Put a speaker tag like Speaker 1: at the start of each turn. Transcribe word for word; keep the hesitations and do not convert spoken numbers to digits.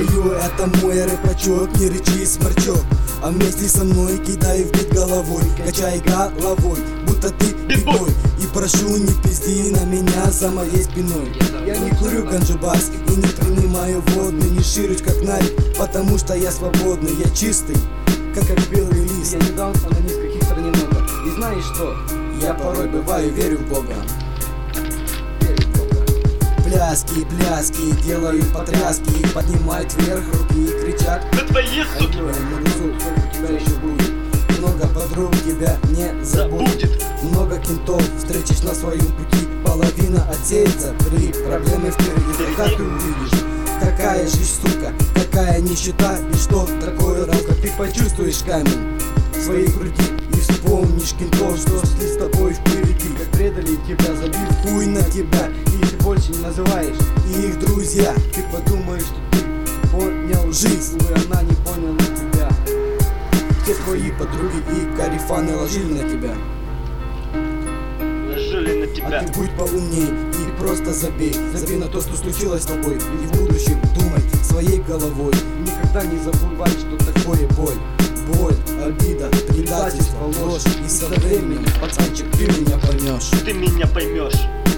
Speaker 1: пою, это мой рэпачок, не рычи, сморчок. А вместе со мной кидай в бит головой, качай головой, будто ты битбой. И прошу, не пизди на меня за моей спиной. Я не курю ганджубас и не принимаю водный, не ширюсь как нарик, потому что я свободный. Я чистый, как, как белый лист. Я не даунс, а на низких стран немного. И знаешь что? Я порой бываю, верю в Бога. Пляски, пляски, делают потряски, поднимают вверх руки и кричат:
Speaker 2: да твои суки!
Speaker 1: Сколько у тебя еще будет? Много подруг тебя не забудет. Много кентов встретишь на своем пути. Половина отсеется при проблеме впереди. Как ты увидишь, какая жизнь, сука, какая нищета и что такое разлука. Ты почувствуешь камень в своей груди и вспомнишь кентов, что шли с тобой впереди. Как предали тебя, забив хуй на тебя, и ты больше не называешь и их друзья. Ты подумаешь, что ты понял жизнь, увы, она не поняла тебя. Все твои подруги и карифаны ложили на тебя.
Speaker 2: Ложили на тебя.
Speaker 1: А ты будь поумней и просто забей. Забей на то, что случилось с тобой, и в будущем думай своей головой. Никогда не забывай, что такое боль. Боль, обида, предательство, ложь. И со временем, пацанчик, ты меня поймешь.
Speaker 2: Ты меня поймешь.